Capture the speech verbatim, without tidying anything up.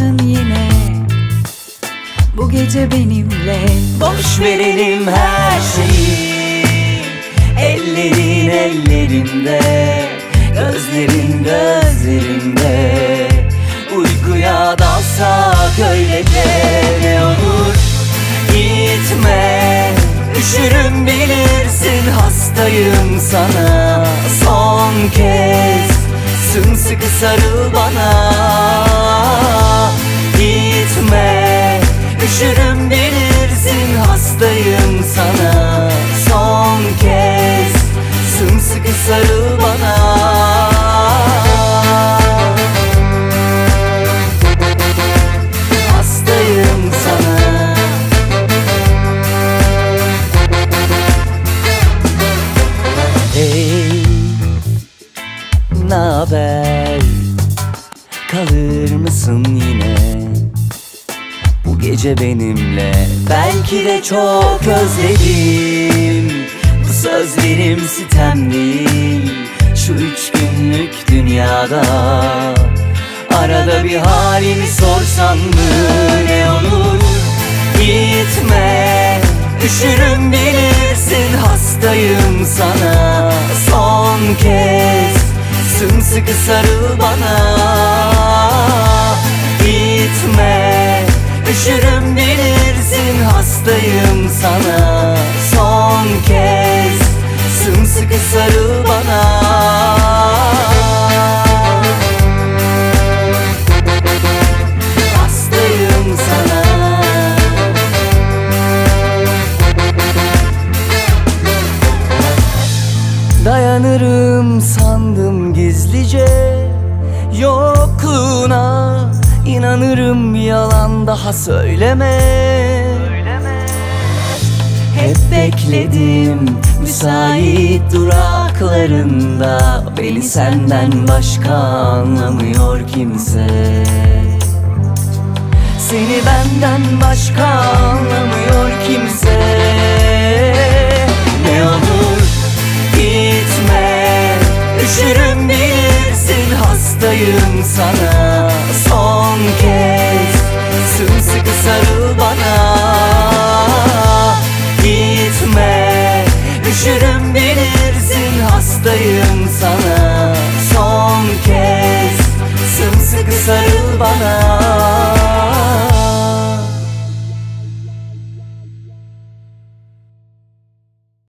mısın yine bu gece benimle? Boş verelim her şeyi, ellerin ellerimde, gözlerin gözlerimde. Uykuya dalsak öylece, ne olur gitme. Üşürüm bilirsin, hastayım sana. Son kez sımsıkı sarıl bana. Gitme, üşürüm bilirsin, hastayım sana. Son kez sımsıkı sarıl bana. Hastayım sana. Hey, naber? Kalır mısın yine bu gece benimle? Belki de çok özledim. Bu sözlerim sitem değil, şu üç günlük dünyada. Arada bir halimi sorsan mı, ne olur gitme. Üşürüm bilirsin, hastayım sana. Son kez sımsıkı sarıl bana. Gitme, üşürüm bilirsin, hastayım sana. Son kez sımsıkı sarıl bana. Hastayım sana. Dayanırım sandım gizlice yokluğuna. İnanırım, yalan daha söyleme. Hep bekledim müsait duraklarında. Beni senden başka anlamıyor kimse. Seni benden başka anlamıyor kimse. Ne olur gitme, üşürüm bilirsin, hastayım sana.